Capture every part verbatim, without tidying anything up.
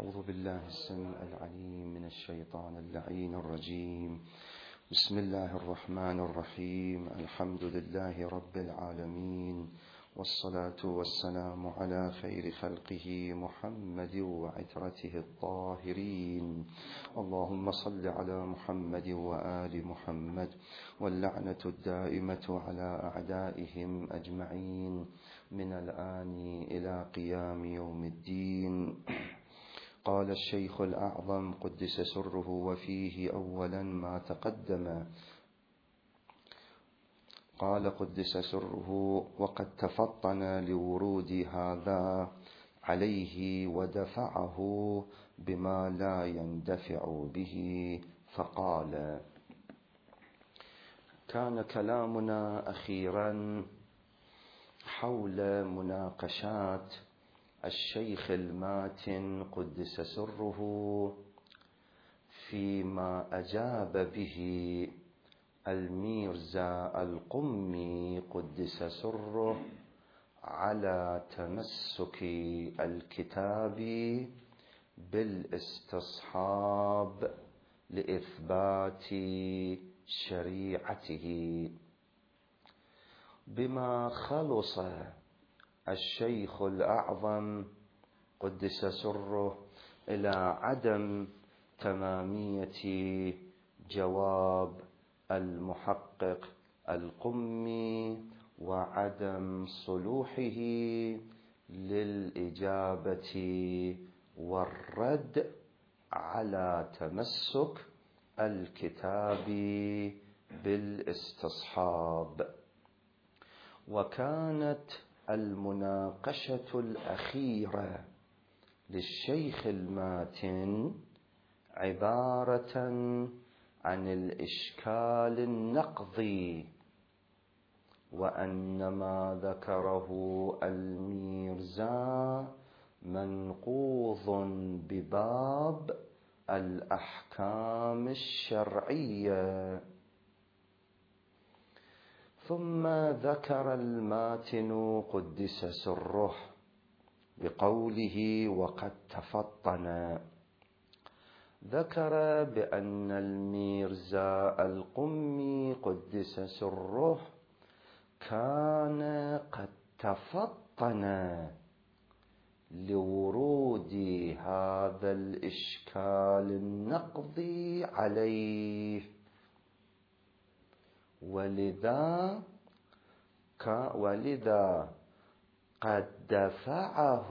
أعوذ بالله السميع العليم من الشيطان اللعين الرجيم. بسم الله الرحمن الرحيم. الحمد لله رب العالمين، والصلاة والسلام على خير خلقه محمد وعترته الطاهرين. اللهم صل على محمد وآل محمد، واللعنة الدائمة على أعدائهم أجمعين من الآن إلى قيام يوم الدين. قال الشيخ الأعظم قدس سره وفيه أولا ما تقدم، قال قدس سره: وقد تفطن لورود هذا عليه ودفعه بما لا يندفع به، فقال: كان كلامنا أخيرا حول مناقشات الشيخ الماتن قدس سره فيما أجاب به الميرزا القمي قدس سره على تمسك الكتاب بالاستصحاب لإثبات شريعته، بما خلص الشيخ الأعظم قدس سره إلى عدم تمامية جواب المحقق القمي وعدم صلوحه للإجابة والرد على تمسك الكتاب بالاستصحاب. وكانت المناقشة الأخيرة للشيخ الماتن عبارة عن الإشكال النقضي، وأن ما ذكره الميرزا منقوض بباب الأحكام الشرعية. ثم ذكر الماتن قدس سره بقوله وقد تفطن، ذكر بأن الميرزا القمي قدس سره كان قد تفطن لورود هذا الإشكال النقضي عليه، ولذا ولذا قد دفعه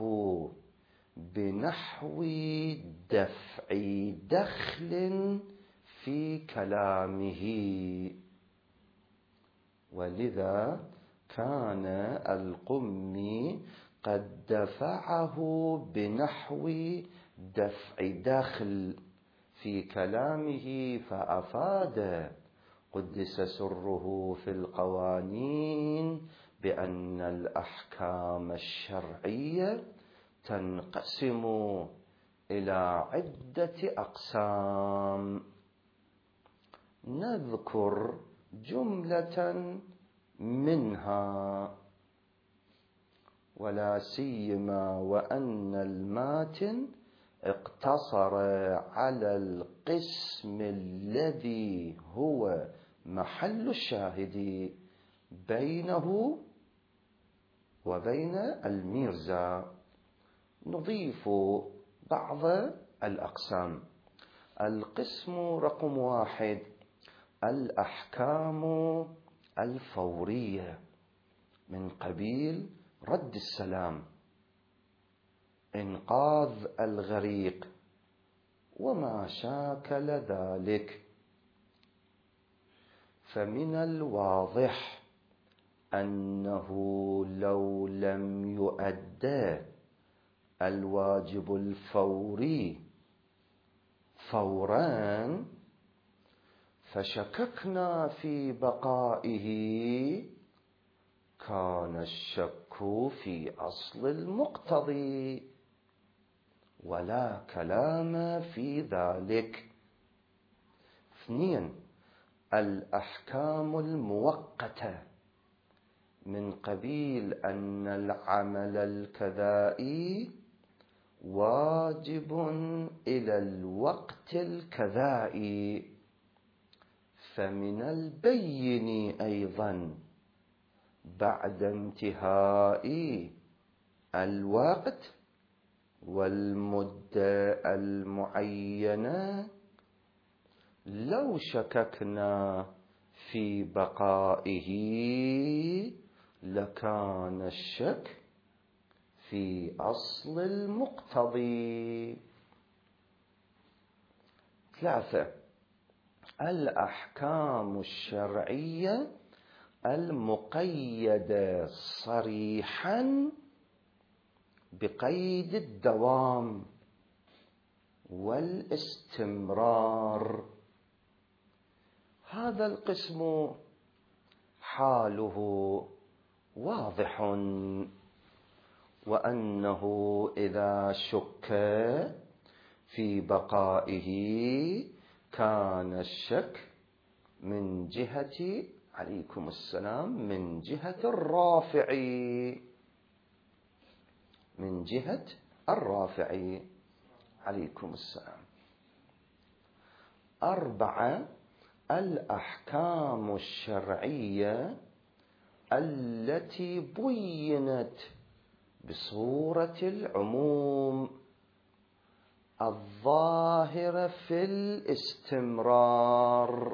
بنحو دفع دخل في كلامه. ولذا كان القمي قد دفعه بنحو دفع دخل في كلامه، فأفاد قدس سره في القوانين بأن الأحكام الشرعية تنقسم إلى عدة أقسام، نذكر جملة منها، ولا سيما وأن الماتن اقتصر على القسم الذي هو محل الشاهد بينه وبين الميرزا. نضيف بعض الأقسام. القسم رقم واحد: الأحكام الفورية من قبيل رد السلام، إنقاذ الغريق، وما شاكل ذلك. فمن الواضح أنه لو لم يؤدى الواجب الفوري فورا فشككنا في بقائه، كان الشك في أصل المقتضي، ولا كلام في ذلك. اثنين: الأحكام المؤقتة من قبيل أن العمل الكذائي واجب إلى الوقت الكذائي، فمن البين أيضا بعد انتهاء الوقت والمدة المعينة لو شككنا في بقائه لكان الشك في أصل المقتضي. ثلاثة: الأحكام الشرعية المقيدة صريحا بقيد الدوام والاستمرار. هذا القسم حاله واضح، وأنه إذا شك في بقائه كان الشك من جهة عليكم السلام من جهة الرافعي من جهة الرافعي عليكم السلام. أربعة: الأحكام الشرعية التي بينت بصورة العموم الظاهرة في الاستمرار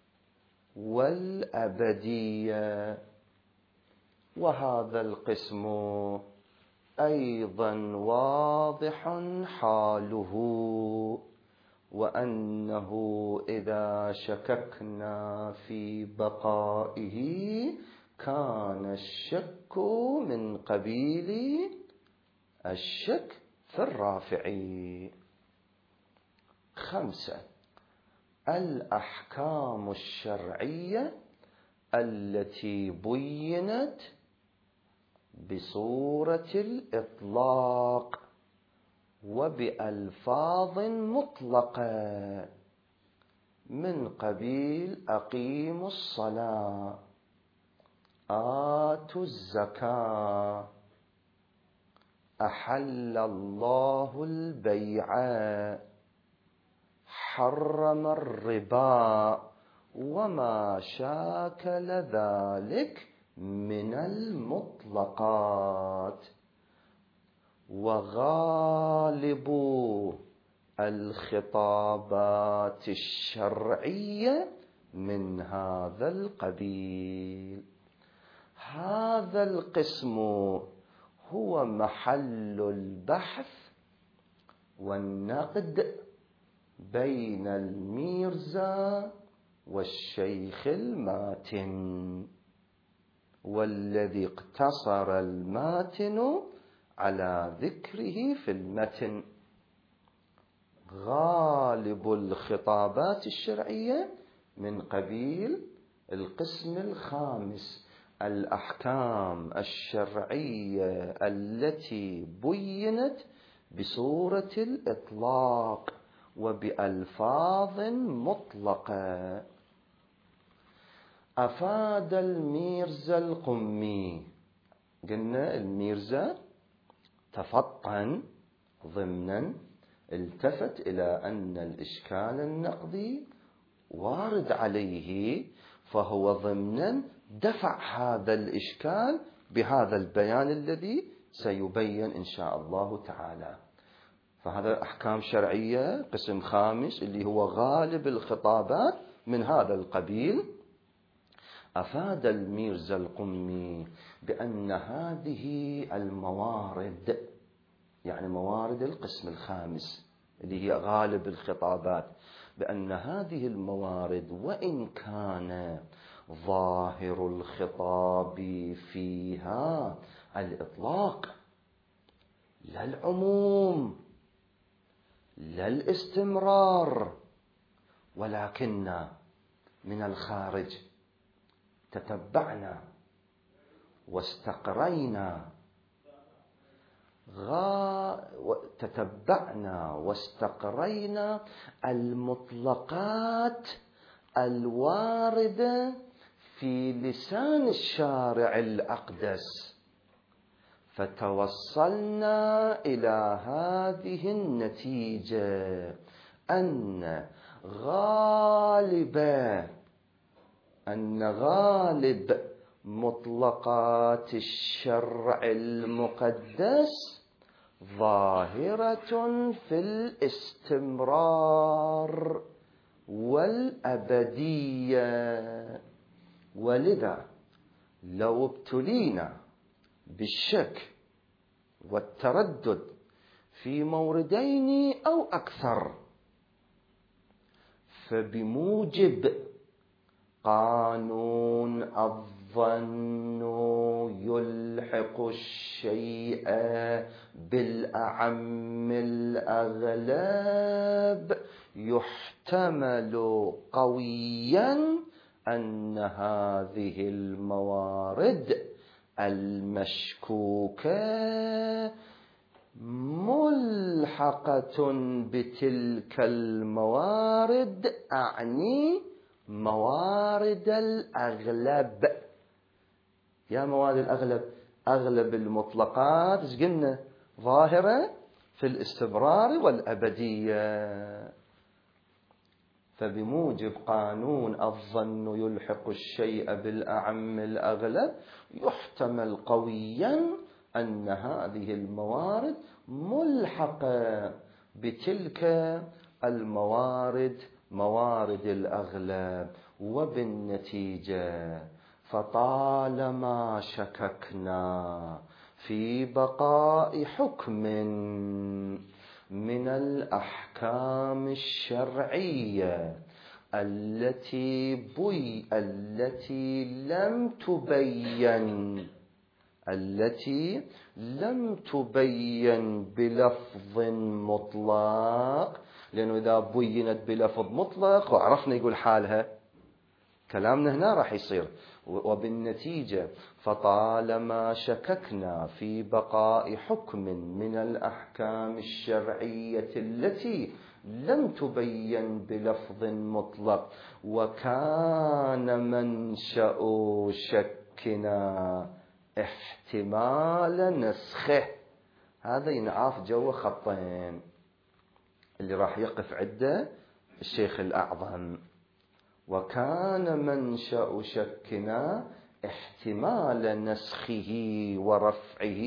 والأبدية. وهذا القسم أيضا واضح حاله، وأنه إذا شككنا في بقائه كان الشك من قبيل الشك في الرافعي. خمسة: الأحكام الشرعية التي بينت بصورة الإطلاق وبألفاظ مطلقة من قبيل أقيموا الصلاة، آتوا الزكاة، أحل الله البيع، حرم الربا، وما شاكل ذلك من المطلقات. وغالب الخطابات الشرعية من هذا القبيل. هذا القسم هو محل البحث والنقد بين الميرزا والشيخ الماتن، والذي اقتصر الماتن على ذكره في المتن. غالب الخطابات الشرعية من قبيل القسم الخامس: الأحكام الشرعية التي بينت بصورة الإطلاق وبألفاظ مطلقة. أفاد الميرزا القمي، قلنا الميرزا تفطن ضمنا، التفت إلى أن الإشكال النقدي وارد عليه، فهو ضمنا دفع هذا الإشكال بهذا البيان الذي سيبين إن شاء الله تعالى. فهذا أحكام شرعية قسم خامس اللي هو غالب الخطابات من هذا القبيل. أفاد الميرزا القمي بأن هذه الموارد، يعني موارد القسم الخامس اللي هي غالب الخطابات، بأن هذه الموارد وإن كان ظاهر الخطاب فيها الإطلاق لا العموم لا الاستمرار، ولكن من الخارج تتبعنا واستقرينا غا... تتبعنا واستقرينا المطلقات الواردة في لسان الشارع الأقدس، فتوصلنا إلى هذه النتيجة أن غالب أن غالب مطلقات الشرع المقدس ظاهرة في الاستمرار والأبدية. ولذا لو ابتلينا بالشك والتردد في موردين أو أكثر، فبموجب قانون الظن يلحق الشيء بالأعم الأغلب، يحتمل قويا أن هذه الموارد المشكوكة ملحقة بتلك الموارد، أعني موارد الأغلب. يا موارد الأغلب، أغلب المطلقات إيش قلنا؟ ظاهرة في الاستمرار والأبدية. فبموجب قانون الظن يلحق الشيء بالأعم الأغلب، يحتمل قويا أن هذه الموارد ملحقة بتلك الموارد موارد الأغلب. وبالنتيجة فطالما شككنا في بقاء حكم من الأحكام الشرعية التي بي التي لم تبين التي لم تبين بلفظ مطلق، لأنه إذا بينت بلفظ مطلق وعرفنا يقول حالها كلامنا هنا راح يصير. وبالنتيجة فطالما شككنا في بقاء حكم من الأحكام الشرعية التي لم تبين بلفظ مطلق، وكان منشأ شكنا احتمال نسخه، هذا ينعاف جو خطين اللي راح يقف عده الشيخ الأعظم. وكان منشأ شكنا احتمال نسخه ورفعه،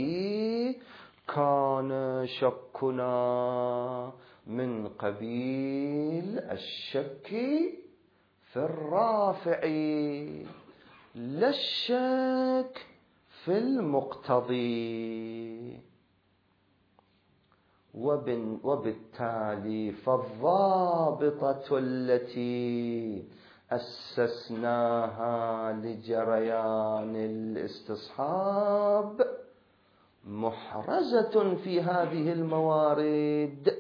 كان شكنا من قبيل الشك في الرافع لا الشك في المقتضي. وبالتالي فالضابطة التي أسسناها لجريان الاستصحاب محرزة في هذه الموارد،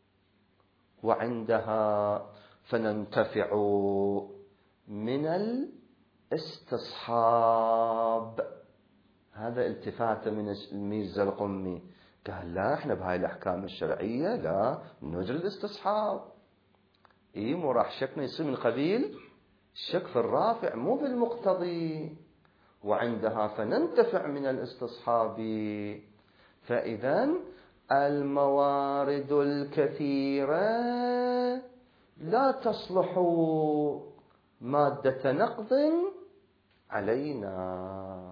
وعندها فننتفع من الاستصحاب. هذا التفات من الميرزا القمي، قال لا احنا بهاي الأحكام الشرعية لا نجري الاستصحاب. اي مو راح شكنا يصير من قبيل الشك في الرافع مو في المقتضي، وعندها فننتفع من الاستصحاب. فإذا الموارد الكثيرة لا تصلح مادة نقض علينا.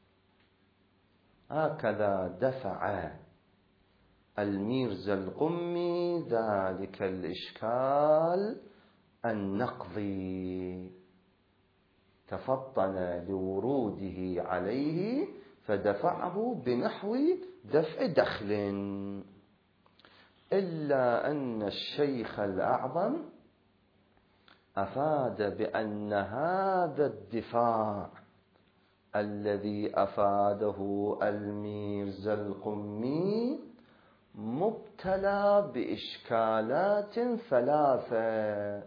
هكذا دفع الميرزا القمي ذلك الإشكال النقضي، تفطن لوروده عليه فدفعه بنحو دفع دخل. إلا أن الشيخ الأعظم أفاد بأن هذا الدفاع الذي أفاده الميرزا القمي مبتلى بإشكالات ثلاثة.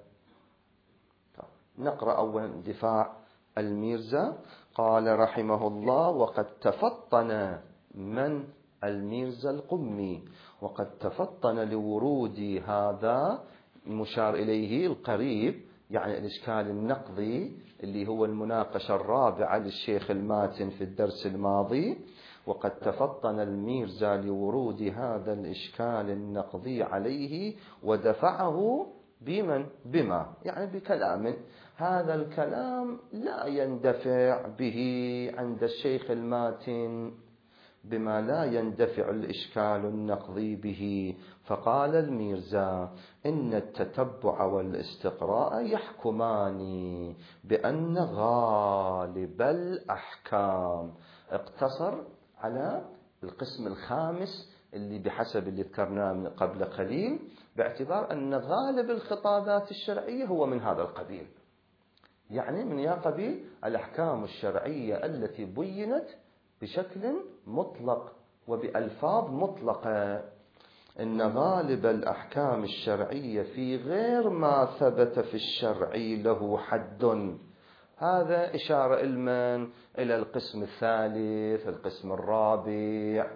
نقرأ أولا دفاع الميرزا. قال رحمه الله: وقد تفطن من الميرزا القمي، وقد تفطن لورود هذا المشار إليه القريب، يعني الإشكال النقضي اللي هو المناقشة الرابعة للشيخ الماتن في الدرس الماضي. وقد تفطن الميرزا لورود هذا الإشكال النقضي عليه ودفعه بمن بما يعني بكلام. هذا الكلام لا يندفع به عند الشيخ الماتن بما لا يندفع الإشكال النقضي به. فقال الميرزا إن التتبع والاستقراء يحكمان بأن غالب الأحكام. اقتصر على القسم الخامس اللي بحسب اللي ذكرناه من قبل قليل، باعتبار أن غالب الخطابات الشرعية هو من هذا القبيل، يعني من يا قبيل الأحكام الشرعية التي بينت بشكل مطلق وبألفاظ مطلقة. إن غالب الأحكام الشرعية في غير ما ثبت في الشرع له حد. هذا إشارة إلمن إلى القسم الثالث القسم الرابع.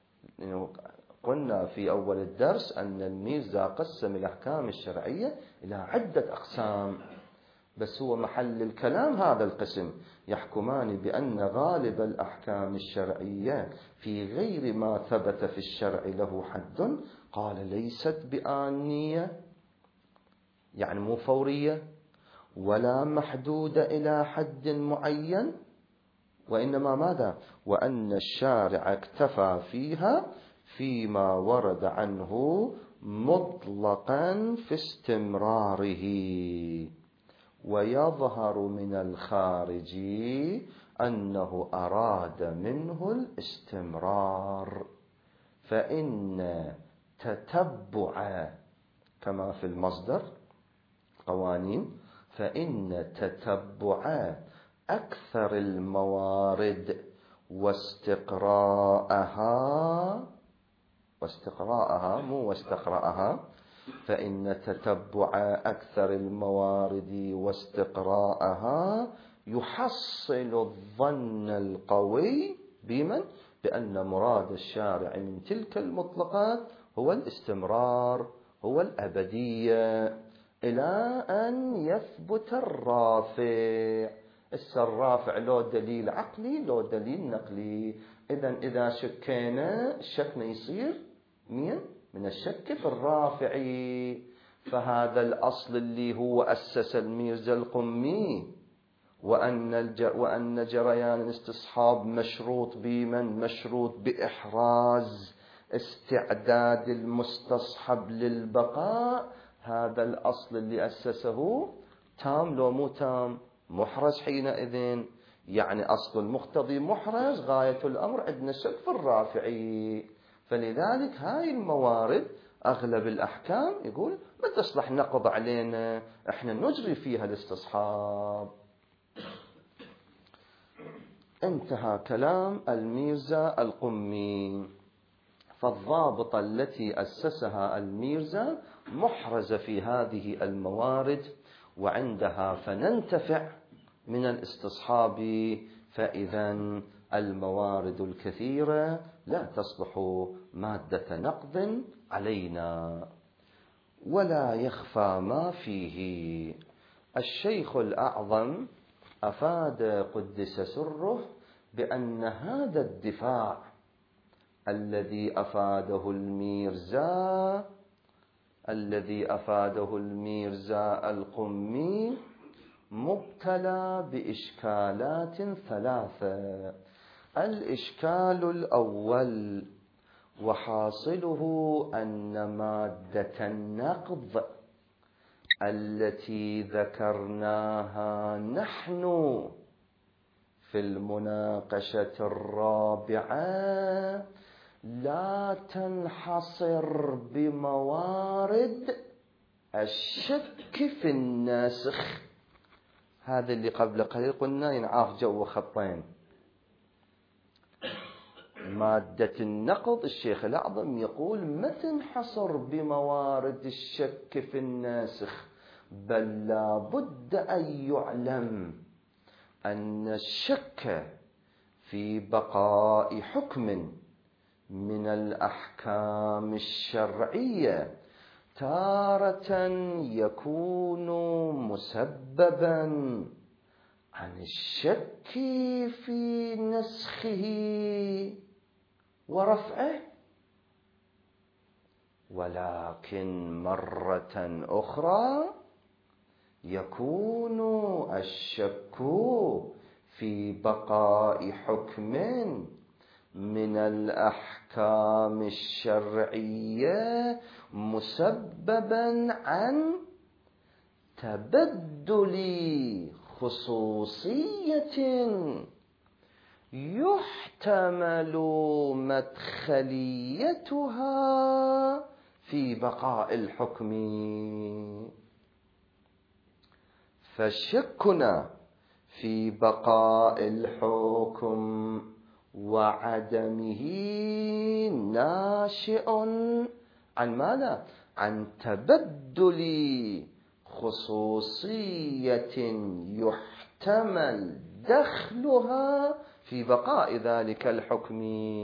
قلنا في أول الدرس أن الميرزا قسم الأحكام الشرعية إلى عدة أقسام، بس هو محل الكلام هذا القسم. يحكمان بأن غالب الأحكام الشرعية في غير ما ثبت في الشرع له حد. قال ليست بآنية يعني مو فورية ولا محدودة إلى حد معين، وإنما ماذا؟ وأن الشارع اكتفى فيها فيما ورد عنه مطلقا في استمراره، ويظهر من الخارج أنه أراد منه الاستمرار. فإن تتبع كما في المصدر قوانين، فإن تتبع أكثر الموارد واستقراءها واستقراءها مو واستقراءها فإن تتبع أكثر الموارد واستقراءها يحصل الظن القوي بمن؟ بأن مراد الشارع من تلك المطلقات هو الاستمرار، هو الأبدية، إلى أن يثبت الرافع. الرافع له دليل عقلي له دليل نقلي. إذن إذا شكينا الشك ما يصير مين؟ من الشك في الرافعي. فهذا الأصل اللي هو أسس الميرزا القمي، وأن, الجر وأن جريان الاستصحاب مشروط بمن؟ مشروط بإحراز استعداد المستصحب للبقاء. هذا الأصل اللي أسسه تام لو مو تام؟ محرز حينئذ، يعني أصل المقتضي محرز، غاية الأمر عندنا شك في الرافعي. فلذلك هاي الموارد أغلب الأحكام يقول ما تصلح نقض علينا، احنا نجري فيها الاستصحاب. انتهى كلام الميرزا القمي. فالضابطة التي أسسها الميرزا محرزة في هذه الموارد، وعندها فننتفع من الاستصحاب. فإذا الموارد الكثيرة لا تصبح مادة نقض علينا. ولا يخفى ما فيه. الشيخ الأعظم أفاد قدس سره بأن هذا الدفاع الذي أفاده الميرزا الذي أفاده الميرزا القمي مبتلى بإشكالات ثلاثة. الإشكال الأول وحاصله أن مادة النقض التي ذكرناها نحن في المناقشة الرابعة لا تنحصر بموارد الشك في الناسخ. هذا اللي قبل قليل قلنا ينعاف جو خطين. مادة النقض الشيخ الأعظم يقول ما تنحصر بموارد الشك في الناسخ، بل لا بد أن يعلم أن الشك في بقاء حكم من الأحكام الشرعية تارة يكون مسببا عن الشك في نسخه ورفعه، ولكن مرة أخرى يكون الشك في بقاء حكم من الأحكام الشرعية مسببا عن تبدل خصوصية يحتمل مدخليتها في بقاء الحكم. فشكنا في بقاء الحكم وعدمه ناشئ عن ماذا؟ عن تبدل خصوصية يحتمل دخلها في بقاء ذلك الحكم.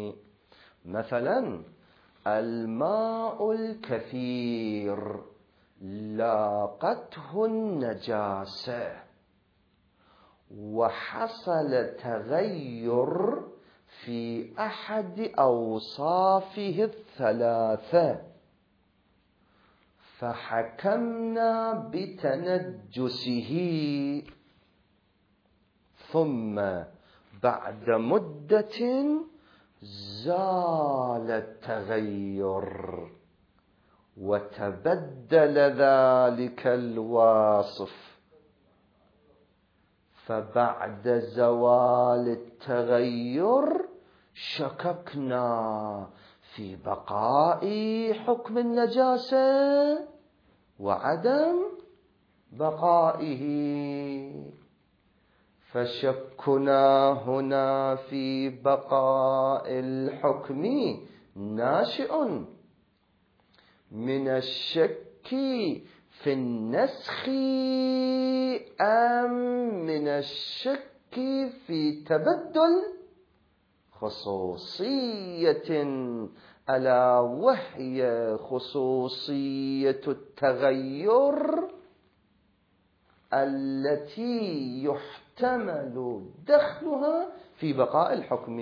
مثلا الماء الكثير لاقته النجاسة وحصل تغير في أحد أوصافه الثلاثة، فحكمنا بتنجسه، ثم بعد مدة زال التغير وتبدل ذلك الواصف، فبعد زوال التغير شككنا في بقاء حكم النجاسة وعدم بقائه. فشكنا هنا في بقاء الحكم ناشئ من الشك في النسخ أم من الشك في تبدل خصوصية، ألا وهي خصوصية التغير التي يحتمل دخلها في بقاء الحكم.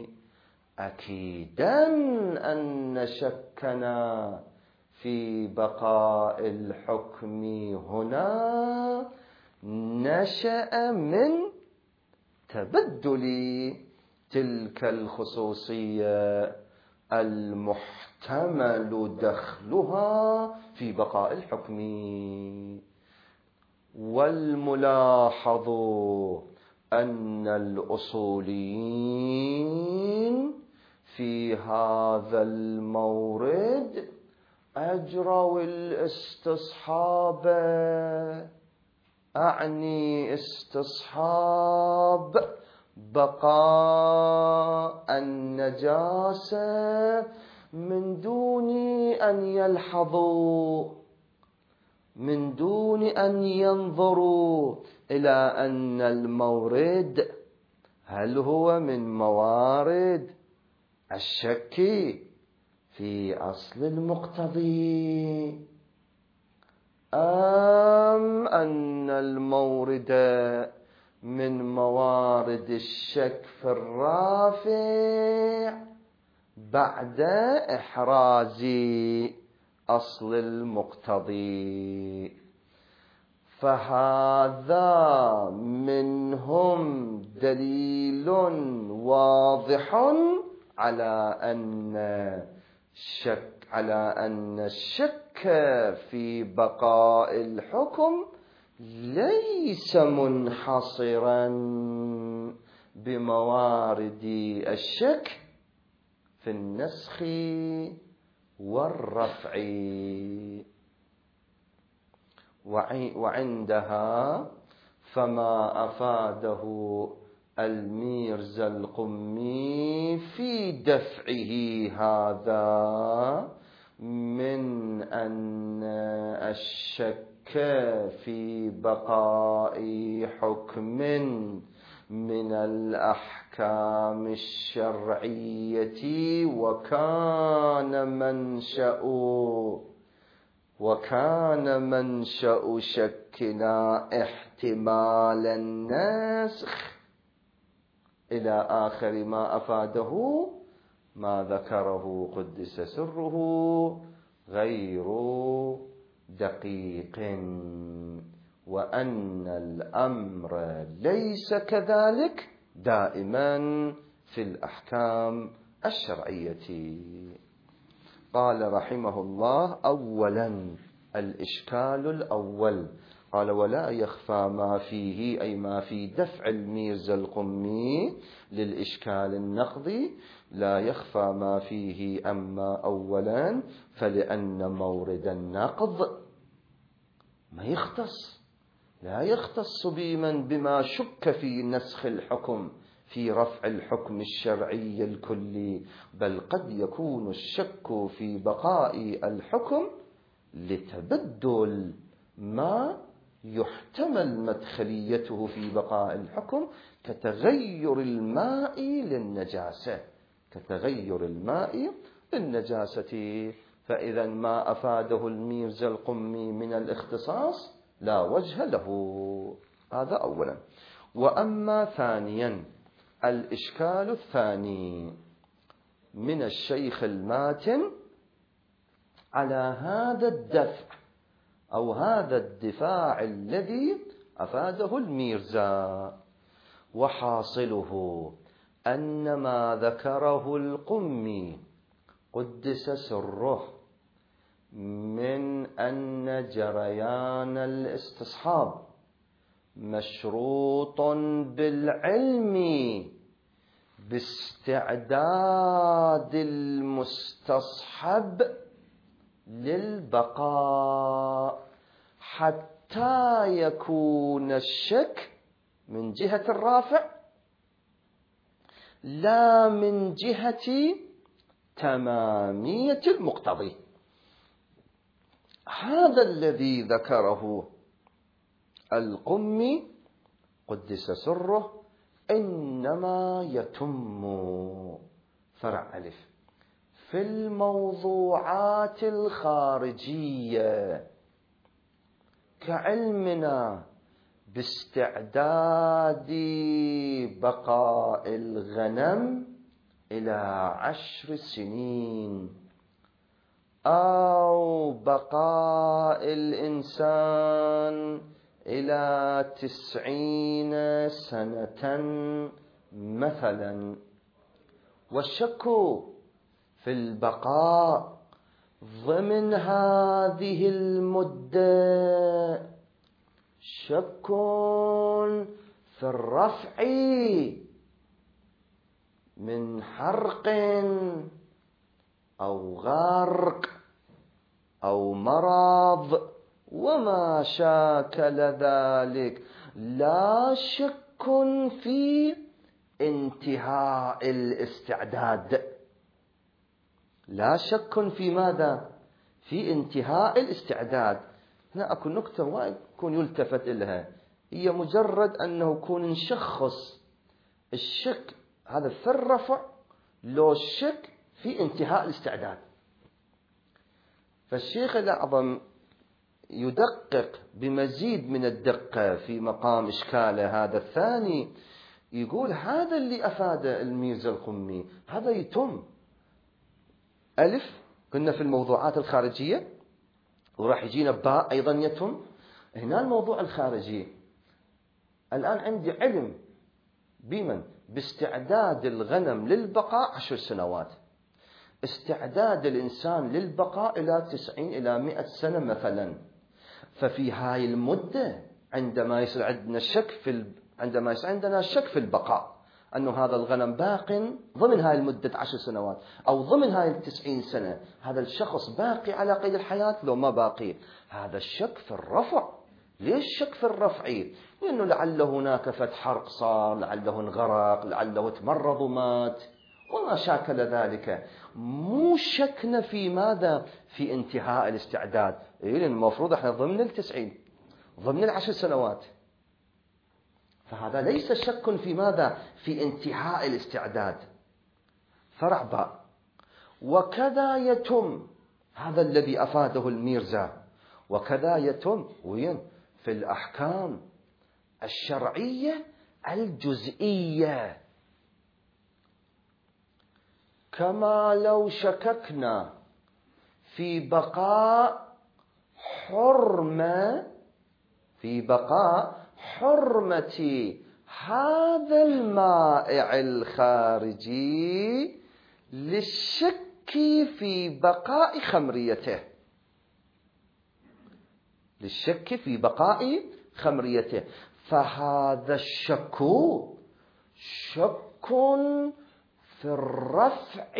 أكيدا أن شكنا في بقاء الحكم هنا نشأ من تبدل تلك الخصوصية المحتمل دخلها في بقاء الحكم. والملاحظ أن الأصوليين في هذا المورد أجروا الاستصحاب، أعني استصحاب بقاء النجاسة من دون أن يلحظوا، من دون أن ينظروا إلى أن المورد هل هو من موارد الشك في أصل المقتضي أم أن المورد من موارد الشك في الرافع بعد إحراز أصل المقتضي. فهذا منهم دليل واضح على أن الشك على أن الشك في بقاء الحكم ليس منحصرا بموارد الشك في النسخ والرفع. وعندها فما أفاده الميرزا القمي في دفعه هذا من أن الشك في بقاء حكم من الأحكام الشرعية وكان منشأ وكان منشأ شكنا احتمال النسخ إلى آخر ما أفاده ما ذكره قدس سره غير دقيق، وأن الأمر ليس كذلك دائما في الأحكام الشرعية. قال رحمه الله: أولا الإشكال الأول، قال: ولا يخفى ما فيه، أي ما في دفع الميرزا القمي للإشكال النقضي، لا يخفى ما فيه. أما أولا فلأن مورد النقض ما يختص، لا يختص بمن بما شك في نسخ الحكم في رفع الحكم الشرعي الكلي، بل قد يكون الشك في بقاء الحكم لتبدل ما يحتمل مدخليته في بقاء الحكم، كتغير الماء للنجاسة، كتغير الماء للنجاسة. فإذا ما أفاده الميرزا القمي من الاختصاص لا وجه له. هذا أولا. وأما ثانيا الإشكال الثاني من الشيخ الماتن على هذا الدفع أو هذا الدفاع الذي أفاده الميرزا، وحاصله أن ما ذكره القمي قدس سره من أن جريان الاستصحاب مشروط بالعلم باستعداد المستصحب للبقاء حتى يكون الشك من جهة الرافع لا من جهة تمامية المقتضي. هذا الذي ذكره القمي قدس سره إنما يتم فرع ألف في الموضوعات الخارجية كعلمنا باستعداد بقاء الغنم إلى عشر سنين، أو بقاء الإنسان إلى تسعين سنة مثلا. والشك في البقاء ضمن هذه المدة شك في الرفع من حرق أو غرق أو مرض وما شاكل ذلك، لا شك في انتهاء الاستعداد، لا شك في ماذا؟ في انتهاء الاستعداد. هنا أكو نكتة ما يكون يلتفت إلها، هي مجرد أنه يكون نشخص الشك هذا في الرفع لو الشك في انتهاء الاستعداد. فالشيخ الأعظم يدقق بمزيد من الدقة في مقام إشكاله هذا الثاني، يقول هذا اللي أفاد الميرزا القمي هذا يتم. ألف كنا في الموضوعات الخارجية، وراح يجينا باء أيضا يتم. هنا الموضوع الخارجي الآن عندي علم بمن باستعداد الغنم للبقاء عشر سنوات، استعداد الإنسان للبقاء إلى تسعين إلى مئة سنة مثلا. ففي هاي المدة عندما يصير عندنا شك في ال... عندما يصير عندنا شك في البقاء أنه هذا الغنم باق ضمن هاي المدة عشر سنوات أو ضمن هاي التسعين سنة، هذا الشخص باقي على قيد الحياة لو ما باقي، هذا الشك في الرفع. ليش شك في الرفع؟ لأنه لعل هناك فتح حرق صار، لعله انغرق، لعله تمرض ومات وما شاكل ذلك. مو شكنا في ماذا؟ في انتهاء الاستعداد. لأن المفروض احنا ضمن التسعين ضمن العشر سنوات، فهذا ليس شك في ماذا؟ في انتهاء الاستعداد. فرع باء. وكذا يتم هذا الذي أفاده الميرزا، وكذا يتم وين؟ في الأحكام الشرعية الجزئية، كما لو شككنا في بقاء حرمة في بقاء حرمة هذا المائع الخارجي للشك في بقاء خمريته للشك في بقاء خمريته فهذا الشك شك في الرفع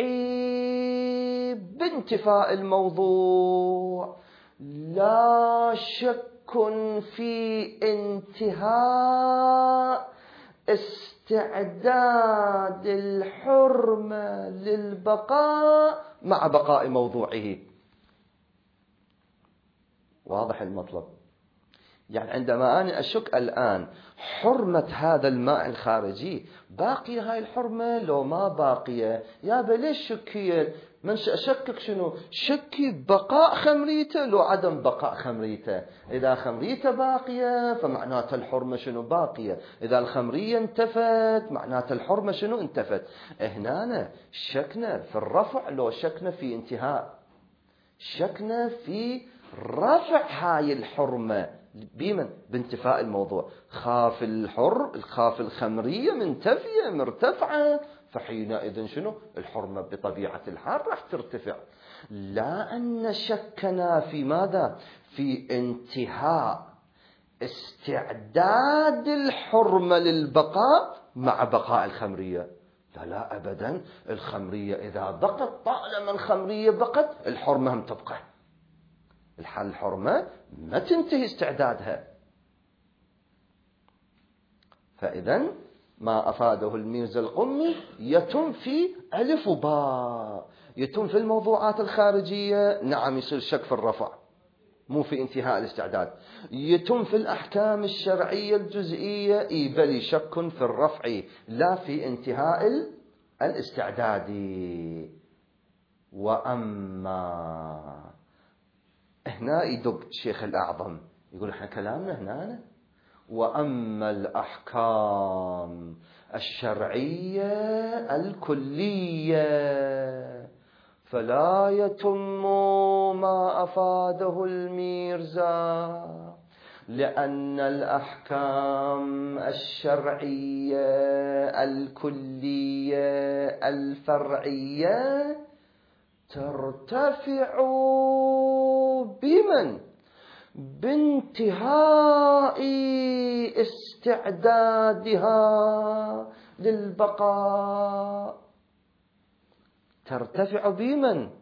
بانتفاء الموضوع، لا شك في انتهاء استعداد الحرمة للبقاء مع بقاء موضوعه. واضح المطلب؟ يعني عندما أنا أشك الآن حرمة هذا الماء الخارجي، باقية هاي الحرمة لو ما باقية؟ يا ليش شكية؟ من أشكك شنو؟ شكي بقاء خمريته لو عدم بقاء خمريته. إذا خمريته باقية فمعناته الحرمة شنو؟ باقية. إذا الخمرية انتفت معناته الحرمة شنو؟ انتفت. هنا شكنا في الرفع لو شكنا في انتهاء؟ شكنا في رفع هاي الحرمة بمن؟ بانتفاء الموضوع. خاف الحر الخاف الخمرية منتفية مرتفعة، فحينئذ شنو؟ الحرمة بطبيعة الحال راح ترتفع. لا أن شكنا في ماذا؟ في انتهاء استعداد الحرمة للبقاء مع بقاء الخمرية. لا لا أبدا، الخمرية إذا بقت طالما الخمرية بقت الحرمة هم تبقى. الحال الحرمة ما تنتهي استعدادها. فإذا ما أفاده الميرزا القمي يتم في ألف وباء. يتم في الموضوعات الخارجية نعم يصير شك في الرفع مو في انتهاء الاستعداد. يتم في الأحكام الشرعية الجزئية إي بل شك في الرفع لا في انتهاء الاستعداد. وأما هنا يدق الشيخ الأعظم يقول احنا كلامنا هنا وأما الأحكام الشرعية الكلية فلا يتم ما أفاده الميرزا، لأن الأحكام الشرعية الكلية الفرعية ترتفع بمن؟ بانتهاء استعدادها للبقاء. ترتفع بمن؟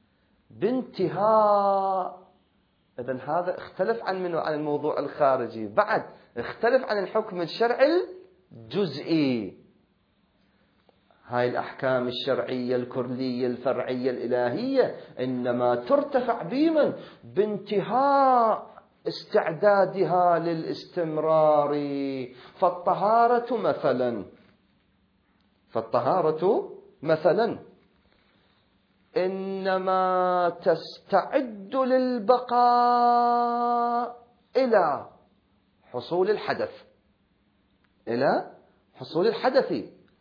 بانتهاء. إذن هذا اختلف عن منه عن الموضوع الخارجي، بعد اختلف عن الحكم الشرعي الجزئي. هاي الأحكام الشرعية الكلية الفرعية الإلهية إنما ترتفع بمن؟ بانتهاء استعدادها للاستمرار. فالطهارة مثلا فالطهارة مثلا إنما تستعد للبقاء إلى حصول الحدث إلى حصول الحدث،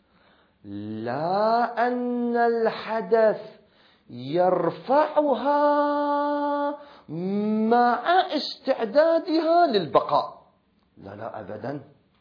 لا أن الحدث يرفعها مع استعدادها للبقاء. لا لا أبدا،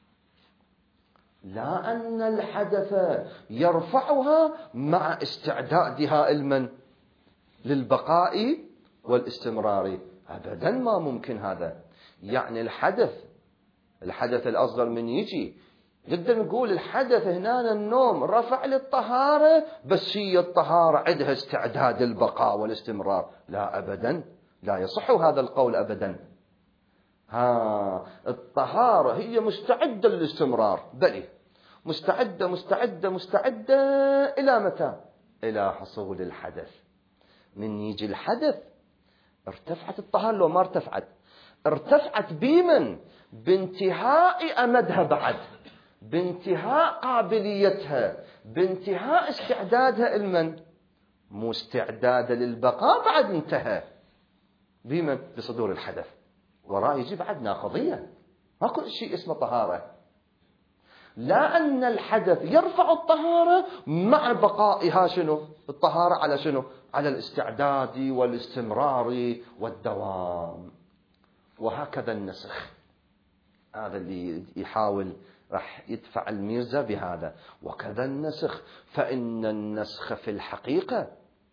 لا أن الحدث يرفعها مع استعدادها المن للبقاء والاستمرار. أبدا ما ممكن هذا. يعني الحدث الحدث الأصغر من يجي نقدر نقول الحدث هنا النوم رفع للطهارة، بس هي الطهارة عندها استعداد البقاء والاستمرار. لا أبدا، لا يصح هذا القول أبدا. ها الطهارة هي مستعدة للاستمرار، بل مستعدة مستعدة مستعدة إلى متى؟ إلى حصول الحدث. من يجي الحدث ارتفعت الطهارة لو ما ارتفعت؟ ارتفعت بمن؟ بانتهاء أمدها، بعد بانتهاء قابليتها، بانتهاء استعدادها المن؟ مو استعداد للبقاء بعد انتهى بمن؟ بصدور الحدث. وراء يجي بعد ناقضية، ما كل شيء اسمه طهارة. لا أن الحدث يرفع الطهارة مع بقائها شنو الطهارة على شنو على الاستعداد والاستمرار والدوام. وهكذا النسخ، هذا اللي يحاول راح يدفع الميرزا بهذا. وكذا النسخ، فإن النسخ في الحقيقة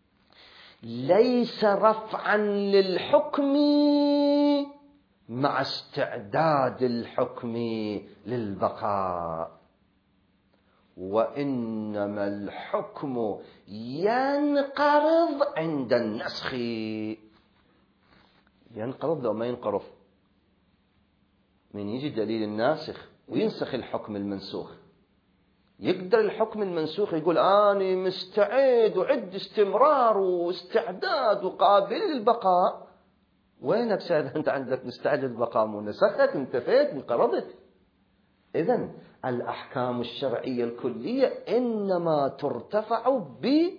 ليس رفعا للحكم مع استعداد الحكم للبقاء، وإنما الحكم ينقرض عند النسخ. ينقرض لو ما ينقرض، من يجي دليل الناسخ وينسخ الحكم المنسوخ، يقدر الحكم المنسوخ يقول أنا مستعد وعد استمرار واستعداد وقابل للبقاء. وين بسعد أنت عندك مستعد للبقاء؟ منسخك انتفيت انقرضت. إذن الأحكام الشرعية الكلية إنما ترتفع ب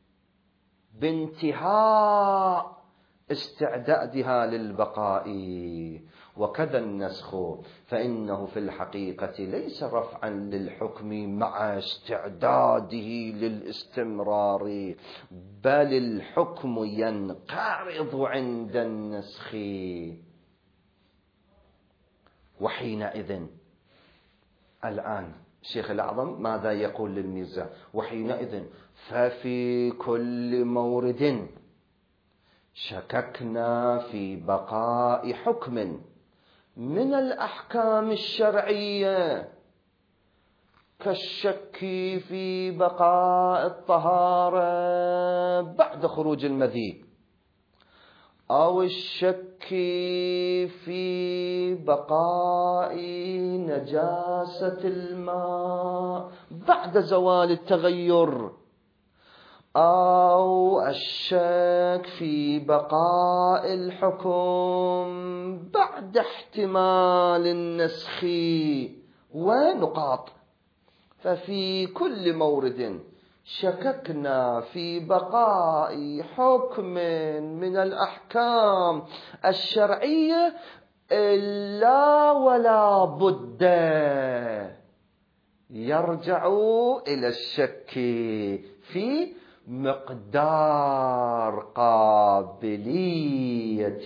بانتهاء استعدادها للبقاء. وكذا النسخ، فإنه في الحقيقة ليس رفعا للحكم مع استعداده للاستمرار، بل الحكم ينقرض عند النسخ. وحينئذ الآن الشيخ الأعظم ماذا يقول للميرزا؟ وحينئذ ففي كل مورد شككنا في بقاء حكم من الأحكام الشرعية، كالشك في بقاء الطهارة بعد خروج المذي، أو الشك في بقاء نجاسة الماء بعد زوال التغير، أو الشك في بقاء الحكم بعد احتمال النسخ ونقاط. ففي كل مورد شككنا في بقاء حكم من الأحكام الشرعية إلا ولا بد يرجع إلى الشك في مقدار قابلية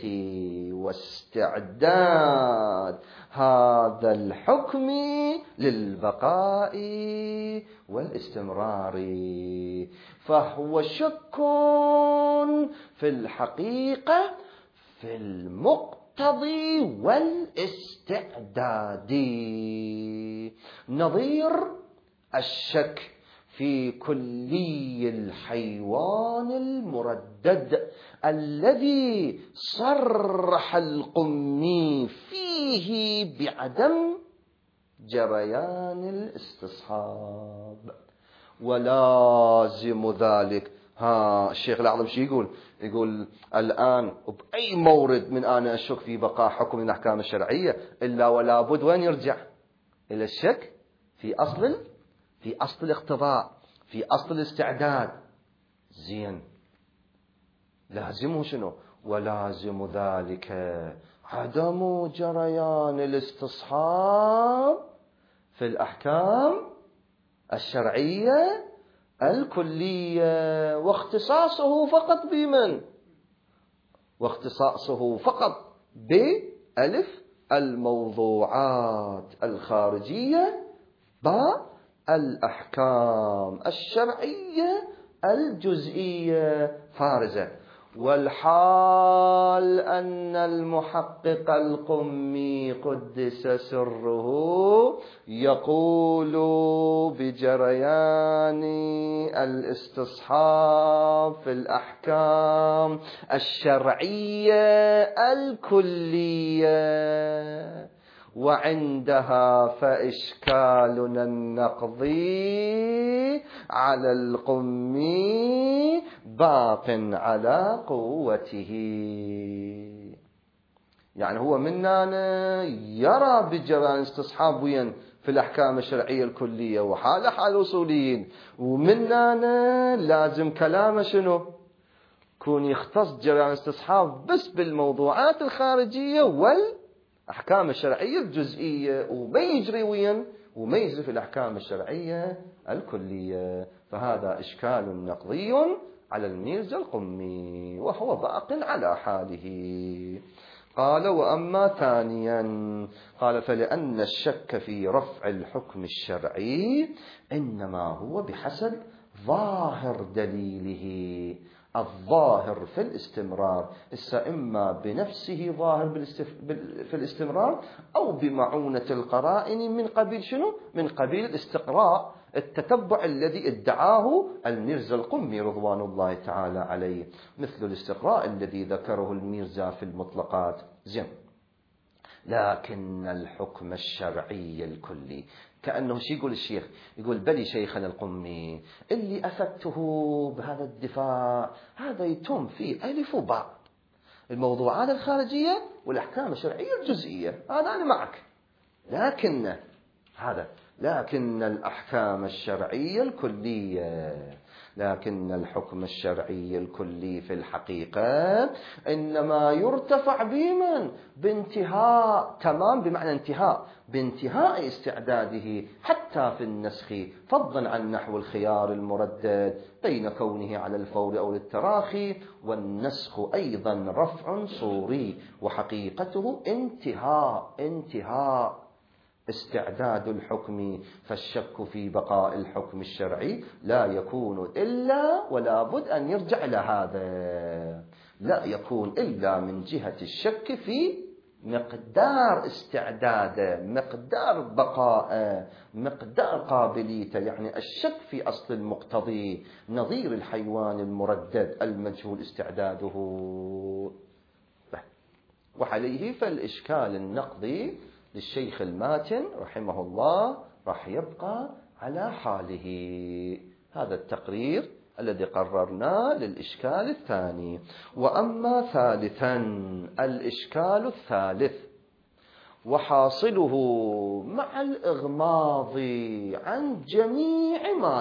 واستعداد هذا الحكم للبقاء والاستمرار. فهو شك في الحقيقة في المقتضي والاستعداد، نظير الشك في كلي الحيوان المردد الذي صرح القمي فيه بعدم جريان الاستصحاب. ولازم ذلك، ها الشيخ الأعظم شو يقول؟ يقول الآن بأي مورد من أنا أشك في بقاء حكم من الأحكام الشرعية إلا ولا بد وين يرجع؟ إلى الشك في أصل في أصل الاقتضاء، في أصل الاستعداد. زين، لازمه شنو؟ ولازم ذلك عدم جريان الاستصحاب في الأحكام الشرعية الكلية، واختصاصه فقط بمن؟ واختصاصه فقط بألف الموضوعات الخارجية بالأحكام الشرعية الجزئية فارزة. والحال أن المحقق القمي قدس سره يقول بجريان الاستصحاب في الأحكام الشرعية الكلية، وعندها فإشكالنا النقضي على القمي باق على قوته. يعني هو مننا يرى بجريان استصحاب وين في الأحكام الشرعية الكلية وحال حال الأصوليين، ومننا لازم كلامه شنو؟ كون يختص جريان استصحاب بس بالموضوعات الخارجية وال أحكام الشرعية الجزئية، وما يجري وين وميز في الأحكام الشرعية الكلية. فهذا إشكال نقضي على الميرزا القمي وهو باق على حاله. قال وأما ثانيا، قال فلأن الشك في رفع الحكم الشرعي إنما هو بحسب ظاهر دليله. الظاهر في الاستمرار إما بنفسه ظاهر في الاستمرار أو بمعونة القرائن من قبيل شنو؟ من قبيل الاستقراء، التتبع الذي ادعاه الميرزا القمي رضوان الله تعالى عليه، مثل الاستقراء الذي ذكره الميرزا في المطلقات. زين. لكن الحكم الشرعي الكلي، كأنه شي يقول الشيخ، يقول بلي شيخنا القمي اللي أفدته بهذا الدفاع هذا يتم فيه ألف وباء، الموضوعات الخارجية والأحكام الشرعية الجزئية، هذا أنا معك. لكن هذا لكن الأحكام الشرعية الكلية، لكن الحكم الشرعي الكلي في الحقيقة إنما يرتفع بمن؟ بانتهاء، تمام بمعنى انتهاء، بانتهاء استعداده حتى في النسخ، فضلا عن نحو الخيار المردد بين كونه على الفور أو التراخي، والنسخ أيضا رفع صوري وحقيقته انتهاء انتهاء استعداد الحكم. فالشك في بقاء الحكم الشرعي لا يكون إلا، ولا بد أن يرجع إلى هذا، لا يكون إلا من جهة الشك في مقدار استعداده، مقدار بقاء، مقدار قابليته، يعني الشك في أصل المقتضي، نظير الحيوان المردد المجهول استعداده. وعليه فالإشكال النقضي للشيخ الماتن رحمه الله راح يبقى على حاله. هذا التقرير الذي قررناه للإشكال الثاني. وأما ثالثا، الإشكال الثالث وحاصله مع الإغماض عن جميع ما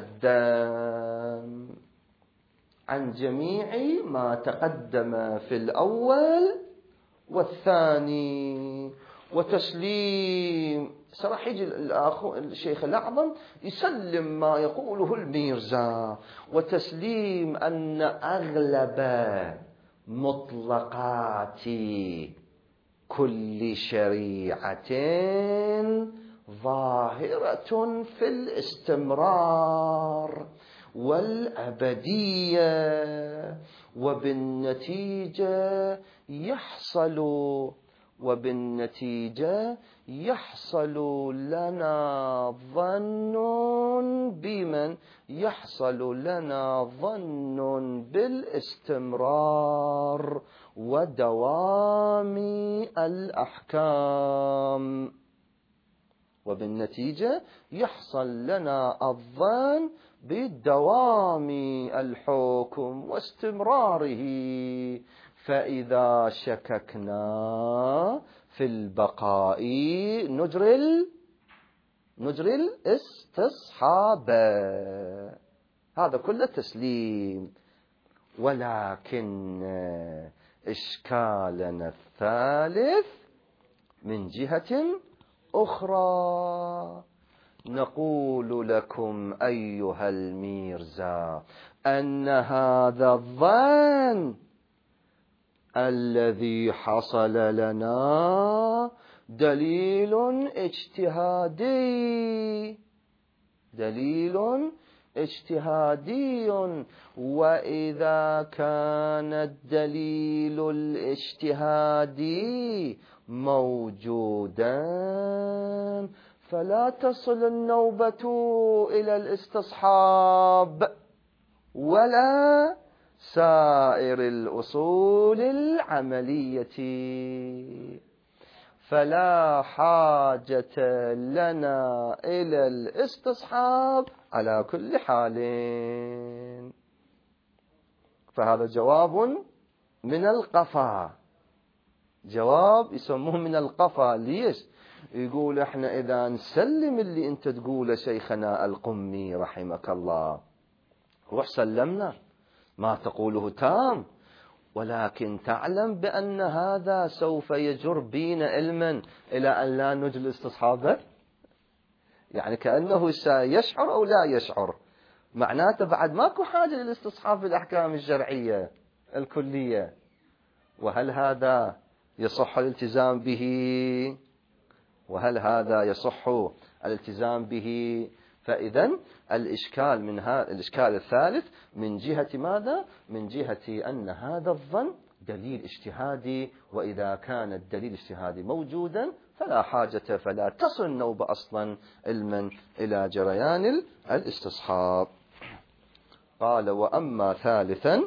تقدم، عن جميع ما تقدم في الأول والثاني، وتسليم صراحة يجي الشيخ الأعظم يسلم ما يقوله الميرزا، وتسليم أن أغلب مطلقات كل شريعة ظاهرة في الاستمرار والأبدية، وبالنتيجة يحصل وبالنتيجة يحصل لنا ظن بمن يحصل لنا ظن بالاستمرار ودوام الأحكام، وبالنتيجة يحصل لنا الظن بدوام الحكم واستمراره. فإذا شككنا في البقاء نجري نجري الاستصحاب، هذا كله تسليم. ولكن إشكالنا الثالث من جهة أخرى، نقول لكم أيها الميرزا أن هذا الظن الذي حصل لنا دليل اجتهادي، دليل اجتهادي، وإذا كان الدليل الاجتهادي موجودا فلا تصل النوبة إلى الاستصحاب ولا سائر الأصول العملية، فلا حاجة لنا إلى الاستصحاب على كل حال. فهذا جواب من القفا، جواب يسموه من القفا. ليش؟ يقول احنا إذا نسلم اللي انت تقوله شيخنا القمي رحمك الله، روح سلمنا ما تقوله تام، ولكن تعلم بأن هذا سوف يجر بينا علما إلى أن لا نجل استصحابه. يعني كأنه سيشعر أو لا يشعر، معناته بعد ماكو حاجة للاستصحاب في الأحكام الشرعية الكلية. وهل هذا يصح الالتزام به؟ وهل هذا يصح الالتزام به؟ فإذا الإشكال من هذا الإشكال الثالث من جهة ماذا؟ من جهة أن هذا الظن دليل اجتهادي، وإذا كان الدليل الاجتهادي موجودا فلا حاجة، فلا تصل النوبة أصلا علما إلى جريان الاستصحاب. قال وأما ثالثا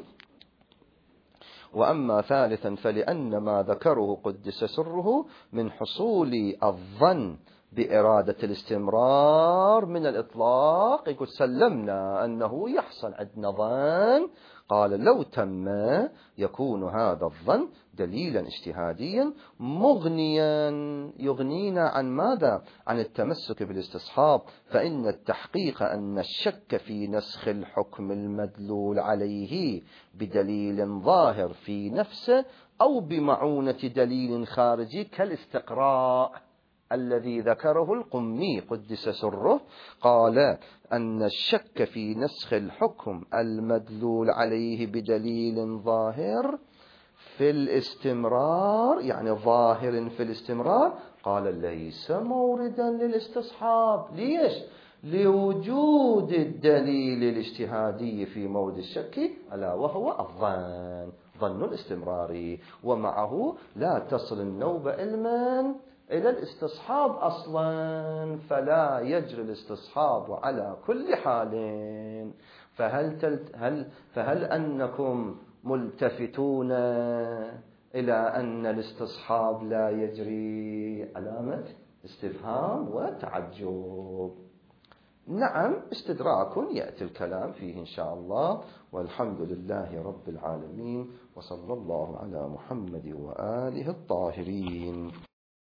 وأما ثالثا فلأن ما ذكره قدس سره من حصول الظن بإرادة الاستمرار من الإطلاق، يقول سلمنا أنه يحصل عندنا ظن، قال لو تم يكون هذا الظن دليلا اجتهاديا مغنيا يغنينا عن ماذا؟ عن التمسك بالاستصحاب، فإن التحقيق أن الشك في نسخ الحكم المدلول عليه بدليل ظاهر في نفسه أو بمعونة دليل خارجي كالاستقراء الذي ذكره القمي قدس سره، قال أن الشك في نسخ الحكم المدلول عليه بدليل ظاهر في الاستمرار، يعني ظاهر في الاستمرار، قال ليس موردا للاستصحاب. ليش؟ لوجود الدليل الاجتهادي في مورد الشك، ألا وهو الظن، ظن الاستمراري، ومعه لا تصل النوبة علما إلى الاستصحاب أصلا، فلا يجري الاستصحاب على كل حال. فهل, تلت هل فهل أنكم ملتفتون إلى أن الاستصحاب لا يجري؟ علامة استفهام وتعجب. نعم، استدراك يأتي الكلام فيه إن شاء الله، والحمد لله رب العالمين، وصلى الله على محمد وآله الطاهرين.